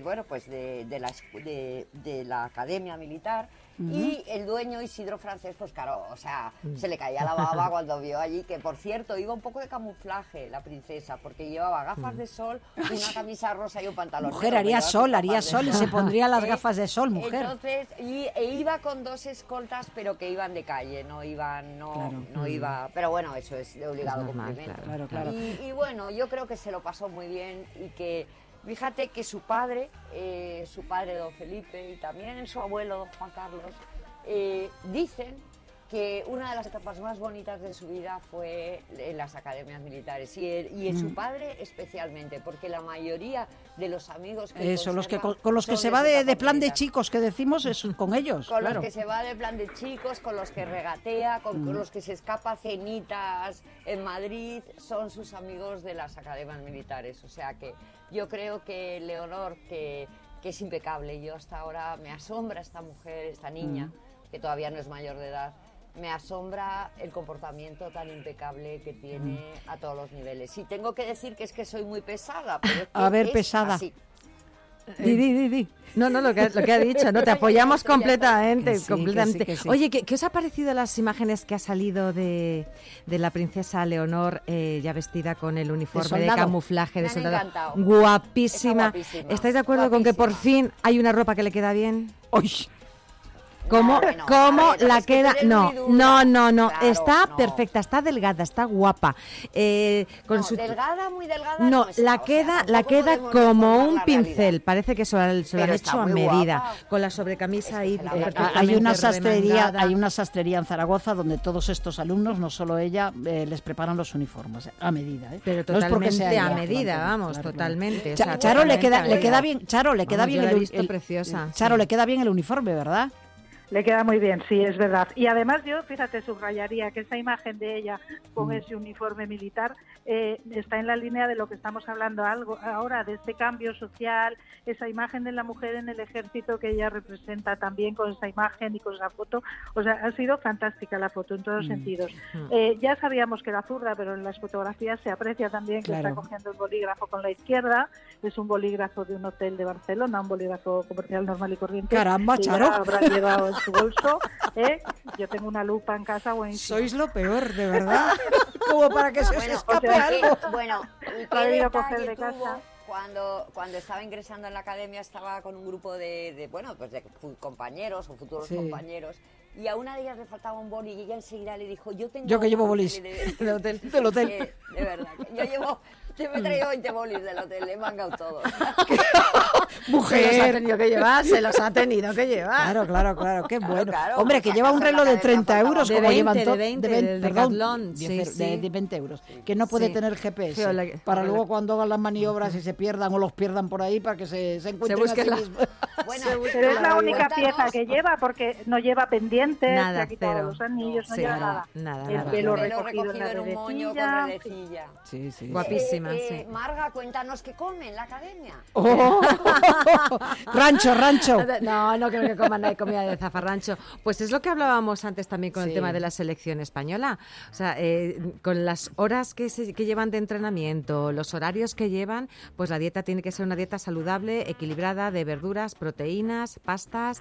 de la Academia Militar. Y el dueño, Isidro Francés, pues claro, o sea, se le caía la baba cuando vio allí, que por cierto, iba un poco de camuflaje la princesa, porque llevaba gafas de sol, una camisa rosa y un pantalón Mujer, negro, haría sol y se pondría las gafas de sol, mujer. Entonces, iba con dos escoltas, pero que iban de calle, no iba, pero bueno, eso es de obligado cumplimiento. Claro. Y bueno, yo creo que se lo pasó muy bien y que fíjate que su padre don Felipe, y también su abuelo don Juan Carlos, dicen que una de las etapas más bonitas de su vida fue en las academias militares y en su padre especialmente, porque la mayoría de los amigos que con los que se va de plan de chicos, que decimos, es con ellos. Con los que se va de plan de chicos, con los que regatea, con los que se escapa a cenitas en Madrid, son sus amigos de las academias militares. O sea que yo creo que Leonor, que es impecable, yo hasta ahora me asombra esta mujer, esta niña, que todavía no es mayor de edad, me asombra el comportamiento tan impecable que tiene a todos los niveles. Y tengo que decir que es que soy muy pesada, pero es que a ver, es pesada. Así. Di. No, lo que ha dicho, ¿no? Te apoyamos completamente. Que sí. Oye, ¿qué os ha parecido las imágenes que ha salido de la princesa Leonor ya vestida con el uniforme de camuflaje de soldado? Encantado. Guapísima. ¿Estáis de acuerdo con que por fin hay una ropa que le queda bien? ¡Uy! ¿Cómo la queda? No, Claro, está no. perfecta, está delgada, está guapa. Delgada, muy delgada. No, está, la queda podemos como reformar un la pincel, realidad. parece que se lo han Pero hecho está a muy medida, guapa. con la sobrecamisa ahí. Hay una sastrería en Zaragoza donde todos estos alumnos, no solo ella, les preparan los uniformes a medida. Pero no es porque totalmente sea a ella, medida, claro, vamos, claro. totalmente. O Charo sea, le totalmente queda bien, Charo le queda Vamos, bien yo la he visto preciosa, Charo sí. le queda bien el uniforme, ¿verdad? Le queda muy bien, sí, es verdad. Y además yo, fíjate, subrayaría que esa imagen de ella con ese uniforme militar está en la línea de lo que estamos hablando ahora, de este cambio social, esa imagen de la mujer en el ejército que ella representa también con esa imagen y con esa foto. O sea, ha sido fantástica la foto en todos los sentidos. Ya sabíamos que era zurda, pero en las fotografías se aprecia también que está cogiendo el bolígrafo con la izquierda. Es un bolígrafo de un hotel de Barcelona, un bolígrafo comercial normal y corriente. Caramba, Charo. Habrá llevado en su bolso. Yo tengo una lupa en casa buenísima. Sois lo peor, de verdad. Como para que se os escape algo. ¿Y qué Ido a coger detalle de casa. tuvo cuando estaba ingresando en la academia? Estaba con un grupo de compañeros o futuros compañeros, y a una de ellas le faltaba un boli y ella enseguida le dijo, yo que llevo bolis del hotel. De verdad, yo llevo Te me he traído 20 bolis del hotel, he mangado todos. Mujer. Se los ha tenido que llevar, se los ha tenido que llevar. Claro, qué bueno. Claro, hombre, que lleva un reloj de 30 euros, de como 20, llevan todos. de 20, del Decathlon, de 20 euros. Que no puede tener GPS, para luego cuando hagan las maniobras y se pierdan o los pierdan por ahí, para que se encuentren a sí mismos. Bueno, pero es la única pieza que lleva, porque no lleva pendientes, nada, se ha quitado cero. los anillos, no lleva nada. El nada. pelo recogido en la en un moño con redecilla. Sí. Guapísima, sí. Marga, cuéntanos qué come en la academia. Rancho. No creo que coman comida de zafarrancho. Pues es lo que hablábamos antes también con el tema de la selección española. O sea, con las horas que llevan de entrenamiento, los horarios que llevan, pues la dieta tiene que ser una dieta saludable, equilibrada, de verduras, proteínas, pastas,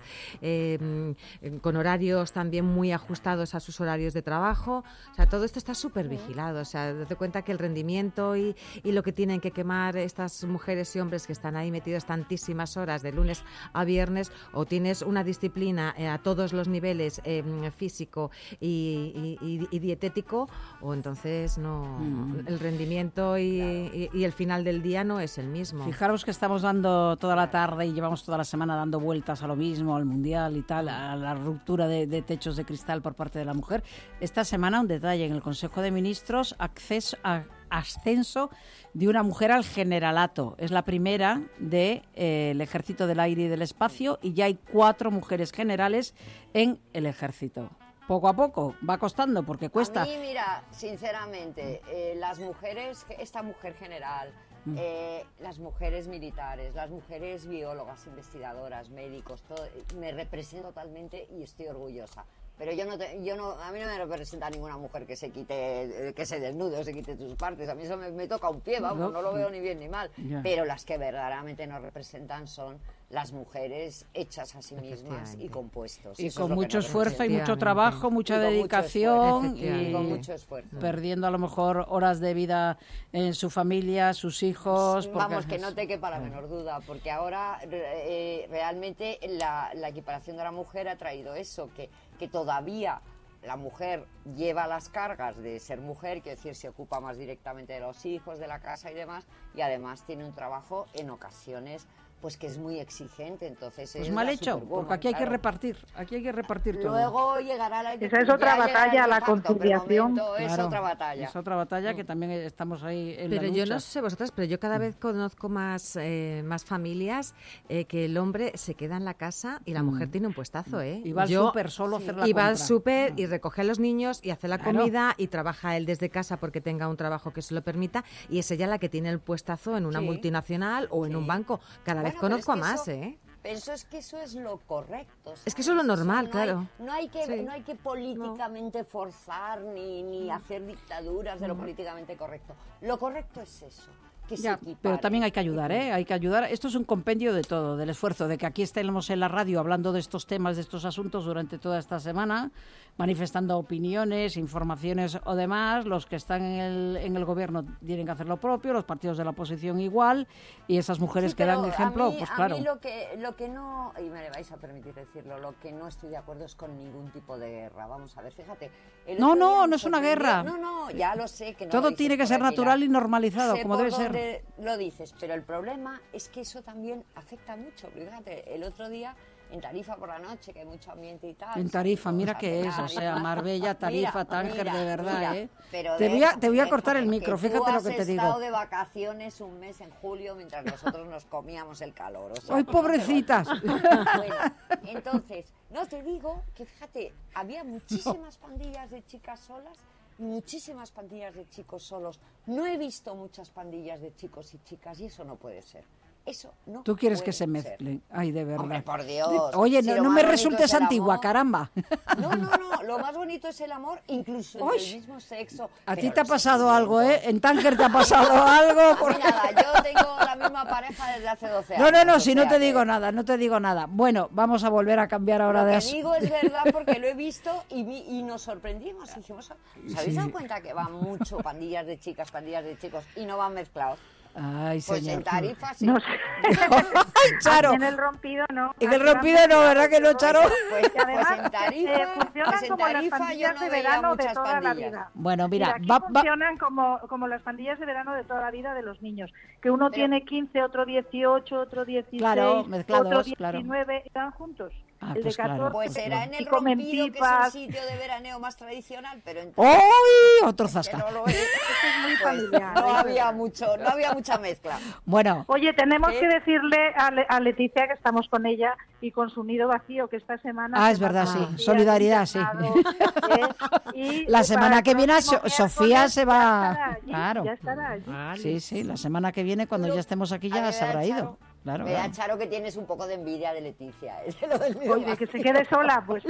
con horarios también muy ajustados a sus horarios de trabajo. O sea, todo esto está súper vigilado. O sea, date cuenta que el rendimiento y lo que tienen que quemar estas mujeres y hombres que están ahí metidos tantísimas horas de lunes a viernes, o tienes una disciplina a todos los niveles, físico y dietético, o entonces el rendimiento y el final del día no es el mismo. Fijaros que estamos dando toda la tarde y llevamos toda la semana dando vueltas a lo mismo, al mundial y tal, a la ruptura de techos de cristal por parte de la mujer. Esta semana un detalle, en el Consejo de Ministros, ascenso de una mujer al generalato. Es la primera del Ejército del Aire y del Espacio, y ya hay 4 mujeres generales en el Ejército. Poco a poco, va costando, porque cuesta. A mí, mira, sinceramente, las mujeres, esta mujer general, las mujeres militares, las mujeres biólogas, investigadoras, médicos, todo, me represento totalmente y estoy orgullosa. Pero a mí no me representa ninguna mujer que se quite, que se desnude o se quite sus partes. A mí eso me toca un pie, vamos, no lo veo ni bien ni mal. Pero las que verdaderamente nos representan son las mujeres hechas a sí mismas y compuestos. Y con mucho esfuerzo y mucho trabajo, mucha dedicación y con mucho esfuerzo. Perdiendo a lo mejor horas de vida en su familia, sus hijos. Vamos, que no te quepa la menor duda, porque ahora realmente la equiparación de la mujer ha traído eso, que todavía la mujer lleva las cargas de ser mujer, quiero decir, se ocupa más directamente de los hijos, de la casa y demás, y además tiene un trabajo en ocasiones pues que es muy exigente, entonces pues mal hecho, porque aquí hay que repartir, todo. Luego llegará la... Esa es otra batalla, la conciliación. Es otra batalla. Es otra batalla que también estamos ahí en pero la lucha. Yo no sé vosotras, pero yo cada vez conozco más familias que el hombre se queda en la casa y la mujer tiene un puestazo, Y va al súper solo a hacer la compra. Y va al súper y recoge a los niños y hace la comida y trabaja él desde casa porque tenga un trabajo que se lo permita, y es ella la que tiene el puestazo en una multinacional o en un banco. Cada vez conozco a más, Pero eso es lo correcto, ¿sabes? Es que eso es lo normal, claro. No hay que políticamente forzar ni hacer dictaduras de lo políticamente correcto. Lo correcto es eso. Pero también hay que ayudar, hay que ayudar. Esto es un compendio de todo, del esfuerzo, de que aquí estemos en la radio hablando de estos temas, de estos asuntos durante toda esta semana, manifestando opiniones, informaciones o demás. Los que están en el gobierno tienen que hacer lo propio, los partidos de la oposición igual, y esas mujeres que dan ejemplo, pues claro. A mí lo que no, y me vais a permitir decirlo, lo que no estoy de acuerdo es con ningún tipo de guerra. Vamos a ver, fíjate. No es una guerra. No, ya lo sé. Que no todo tiene que ser natural y normalizado, como debe ser. Lo dices, pero el problema es que eso también afecta mucho. Fíjate, el otro día en Tarifa por la noche, que hay mucho ambiente y tal. En Tarifa, mira qué es, o sea, Marbella, Tarifa, Tánger, de verdad, Pero te voy a cortar el micro, fíjate lo que te digo. Tú has estado de vacaciones un mes en julio mientras nosotros nos comíamos el calor. O sea, ¡ay, pobrecitas! Bueno, entonces, no te digo que, fíjate, había muchísimas pandillas de chicas solas, muchísimas pandillas de chicos solos. No he visto muchas pandillas de chicos y chicas, y eso no puede ser. Eso no. ¿Tú quieres que se mezclen? Ay, de verdad. Hombre, por Dios. Oye, no me resultes antigua, caramba. No. Lo más bonito es el amor, incluso entre el mismo sexo. A ti te ha pasado algo, En Tánger te ha pasado algo. A mí nada, yo tengo la misma pareja desde hace 12 años. No, si no te digo nada, no te digo nada. Bueno, vamos a volver a cambiar ahora de asunto. Lo que digo es verdad porque lo he visto y nos sorprendimos. Y dijimos, ¿os habéis dado cuenta que van mucho pandillas de chicas, pandillas de chicos y no van mezclados? Ay, Pues señor. en Tarifa sí. No sé. Charo. En el rompido no. En el rompido no, ¿verdad que no, Charo? Pues, Y además, en Tarifa, funcionan pues en como las Tarifa yo pandillas no de veía verano de muchas toda la pandillas. vida. Bueno, mira, aquí funcionan como las pandillas de verano de toda la vida de los niños, que uno tiene 15, otro 18, otro 16, Claro, mezclados, otro 19, claro. y van juntos. Ah, el pues de 14, claro. Pues será en y el comen rompido, que es pipas. el sitio de veraneo más tradicional, pero en ¡Uy! Otro zasca. no lo es. Esto es muy Pues familiar. no había mucha mezcla. Bueno. Oye, tenemos ¿Qué? que decirle a Leticia que estamos con ella y con su nido vacío, que esta semana... Ah, es verdad, sí. Solidaridad, sí. Y La semana que viene Sofía se va... estará allí, Claro. ya estará allí. Sí, sí, la semana que viene, cuando ya estemos aquí, ya se habrá ido. Claro, Vea, claro. Charo, que tienes un poco de envidia de Leticia. De lo del nido Oye, que vacío. se quede sola, pues...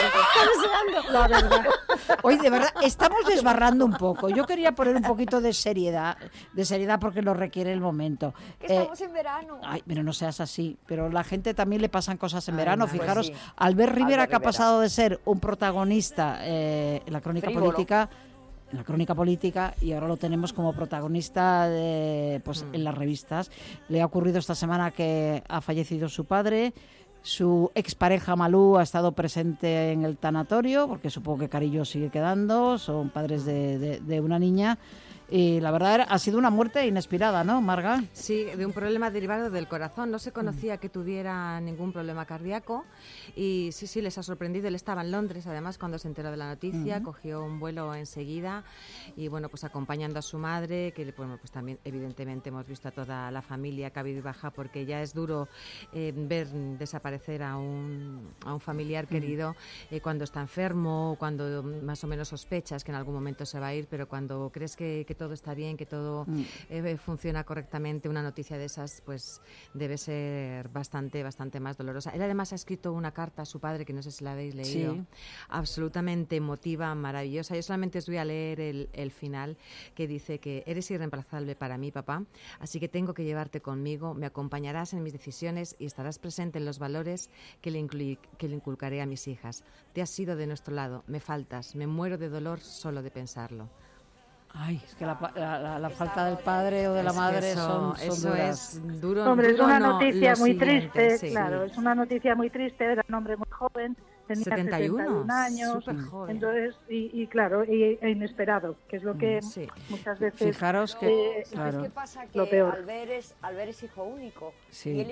La verdad. Oye, de verdad, estamos desbarrando un poco. Yo quería poner un poquito de seriedad porque lo requiere el momento. Que estamos en verano. Ay, pero no seas así. Pero la gente también le pasan cosas en verano. pues Fijaros, sí. Albert Rivera, Albert que ha Rivera. pasado de ser un protagonista en la crónica Frívolo. política, y ahora lo tenemos como protagonista en las revistas. Le ha ocurrido esta semana que ha fallecido su padre. Su expareja Malú ha estado presente en el tanatorio, porque supongo que Carillo sigue quedando, son padres de una niña. Y la verdad ha sido una muerte inesperada, ¿no, Marga? Sí, de un problema derivado del corazón. No se conocía que tuviera ningún problema cardíaco y sí, les ha sorprendido. Él estaba en Londres, además, cuando se enteró de la noticia, cogió un vuelo enseguida y, bueno, pues acompañando a su madre, que, bueno, pues también, evidentemente, hemos visto a toda la familia cabida y baja, porque ya es duro ver desaparecer a un familiar querido cuando está enfermo, cuando más o menos sospechas que en algún momento se va a ir, pero cuando crees que todo está bien, que todo funciona correctamente, una noticia de esas pues debe ser bastante más dolorosa. Él además ha escrito una carta a su padre, que no sé si la habéis leído, Sí. absolutamente emotiva, maravillosa. Yo solamente os voy a leer el final, que dice que eres irreemplazable para mí, papá, así que tengo que llevarte conmigo, me acompañarás en mis decisiones y estarás presente en los valores que le inculcaré a mis hijas. Te has ido de nuestro lado, me faltas, me muero de dolor solo de pensarlo. Ay, es que la falta del padre o de la madre son eso duras. es duro. Hombre, es una no, noticia lo muy siguiente, triste, sí. claro, es una noticia muy triste, era un hombre muy joven, tenía 71 años, superjoven. entonces, y claro, e inesperado, que es lo que muchas veces Fijaros que, claro. ¿Sabes qué pasa? Que lo peor. Albert es hijo único. Sí. Y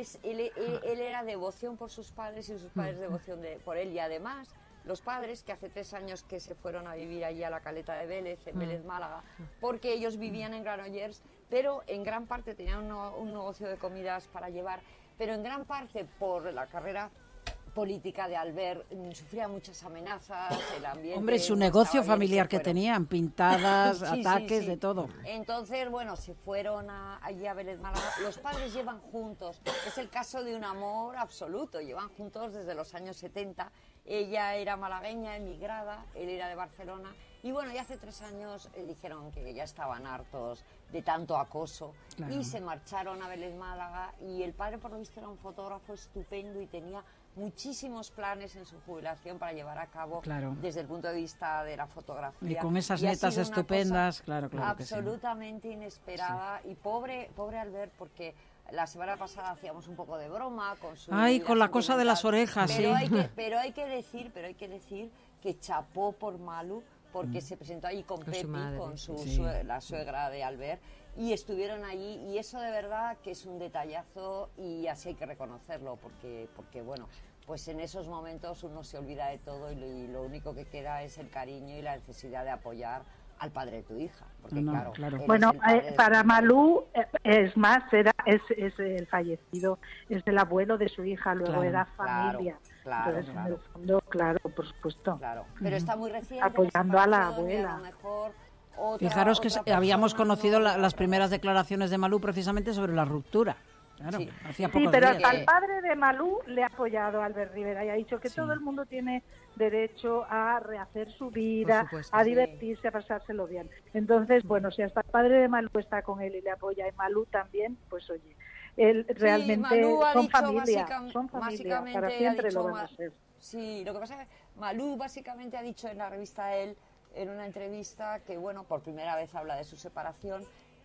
él era devoción por sus padres y sus padres devoción por él. Y además, los padres, que hace 3 años que se fueron a vivir allí a la Caleta de Vélez, en Vélez, Málaga, porque ellos vivían en Granollers, pero en gran parte tenían un negocio de comidas para llevar, pero en gran parte por la carrera política de Albert sufría muchas amenazas, el ambiente... Hombre, su no negocio estaba bien, familiar se que fueron. tenían, pintadas, Sí, ataques, sí. de todo. Entonces, bueno, se fueron allí a Vélez, Málaga. Los padres llevan juntos, es el caso de un amor absoluto, llevan juntos desde los años 70. Ella era malagueña, emigrada, él era de Barcelona. Y bueno, y hace 3 años dijeron que ya estaban hartos de tanto acoso. Claro. Y se marcharon a Vélez, Málaga. Y el padre, por lo visto, era un fotógrafo estupendo y tenía muchísimos planes en su jubilación para llevar a cabo Claro. desde el punto de vista de la fotografía. Y con esas Y ha netas sido una estupendas, cosa claro que sí. absolutamente inesperada. Y pobre Albert, porque la semana pasada hacíamos un poco de broma con su... Ay, vida con la cosa de las sentimental. orejas, pero sí. hay que decir que chapó por Malú, porque se presentó allí con Pepi, su madre, con su sí. la suegra de Albert, y estuvieron allí, y eso de verdad que es un detallazo, y así hay que reconocerlo, porque bueno, pues en esos momentos uno se olvida de todo y lo único que queda es el cariño y la necesidad de apoyar al padre de tu hija, porque claro. él Bueno, es el padre de para tu hija. Malú es más, es el fallecido, es el abuelo de su hija, luego Claro, era familia. Entonces, en el fondo, claro, por supuesto. Claro, pero está muy reciente. Apoyando a la separación, y abuela. a lo mejor Fijaros que habíamos persona conocido no- las primeras declaraciones de Malú precisamente sobre la ruptura. Claro, Sí. hacía Sí, pocos pero días. al padre de Malú le ha apoyado Albert Rivera y ha dicho que todo el mundo tiene derecho a rehacer su vida, Por supuesto, a sí. divertirse, a pasárselo bien. Entonces, bueno, si hasta el padre de Malú está con él y le apoya y Malú también, pues oye, él realmente Malú ha son dicho familia, básicamente para ha siempre dicho lo van a ser. Sí, lo que pasa es que Malú básicamente ha dicho en la revista él, en una entrevista, que bueno, por primera vez habla de su separación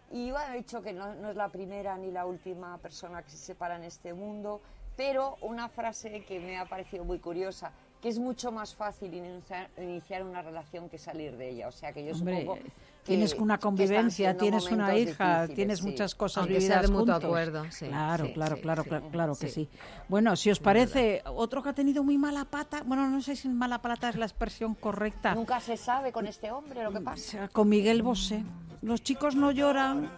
Y bueno, he dicho que no es la primera ni la última persona que se separa en este mundo, pero una frase que me ha parecido muy curiosa, que es mucho más fácil iniciar una relación que salir de ella. O sea, que yo supongo que tienes una convivencia, tienes una hija, tienes muchas cosas vividas de mutuo juntos. acuerdo. Sí, Claro que sí. Bueno, si os parece, otro que ha tenido muy mala pata, bueno, no sé si mala pata es la expresión correcta. Nunca se sabe con este hombre lo que pasa. Con Miguel Bosé. Los chicos no lloran.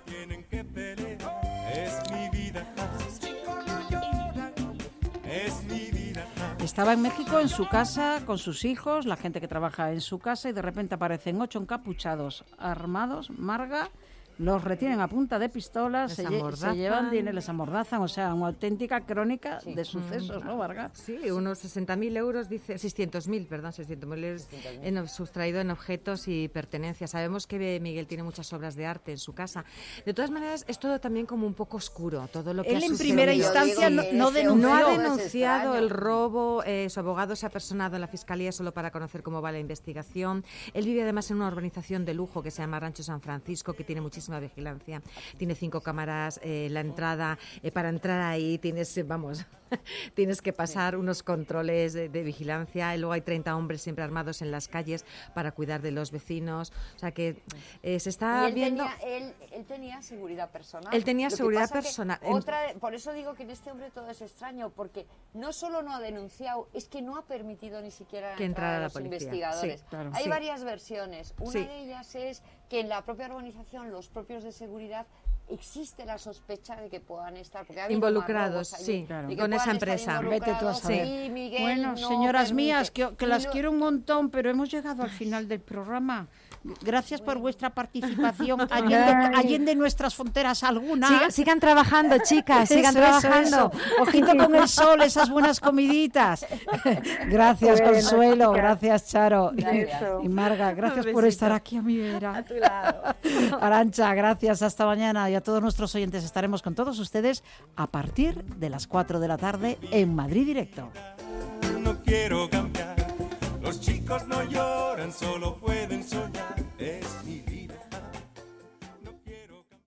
Es mi vida. Los chicos no lloran. Es mi vida. Estaba en México en su casa con sus hijos, la gente que trabaja en su casa, y de repente aparecen 8 encapuchados, armados, Marga, los retienen a punta de pistolas, se llevan dinero, les amordazan, o sea, una auténtica crónica de sucesos, ¿no, Marga? Sí, unos 60.000 euros, dice, 600.000 euros sustraído en objetos y pertenencias. Sabemos que Miguel tiene muchas obras de arte en su casa. De todas maneras, es todo también como un poco oscuro, todo lo que él en primera instancia no ha denunciado el robo, su abogado se ha personado en la Fiscalía solo para conocer cómo va la investigación. Él vive además en una urbanización de lujo que se llama Rancho San Francisco, que tiene muchísima vigilancia, tiene 5 cámaras, la entrada, para entrar ahí tienes que pasar unos controles de vigilancia, y luego hay 30 hombres siempre armados en las calles para cuidar de los vecinos, o sea que se está viendo... Él tenía seguridad personal. Él tenía seguridad personal. Por eso digo que en este hombre todo es extraño, porque no solo no ha denunciado, es que no ha permitido ni siquiera que entrar a los la policía. Investigadores. Sí, claro, hay varias versiones. Una de ellas es que en la propia organización, los propios de seguridad, existe la sospecha de que puedan estar involucrados, con esa empresa. Vete tú a saber. Bueno, señoras mías, que las quiero un montón, pero hemos llegado al final del programa. Gracias por vuestra participación allende nuestras fronteras algunas. Sigan trabajando, chicas, sigan trabajando. Eso. Ojito con el sol, esas buenas comiditas. Gracias, Consuelo, gracias, Charo. Y Marga, gracias por estar aquí a mi vera. A tu lado. Arantxa, gracias, hasta mañana. Y a todos nuestros oyentes estaremos con todos ustedes a partir de las 4 de la tarde en Madrid Directo. No quiero cambiar, los chicos no lloran, solo pueden soñar.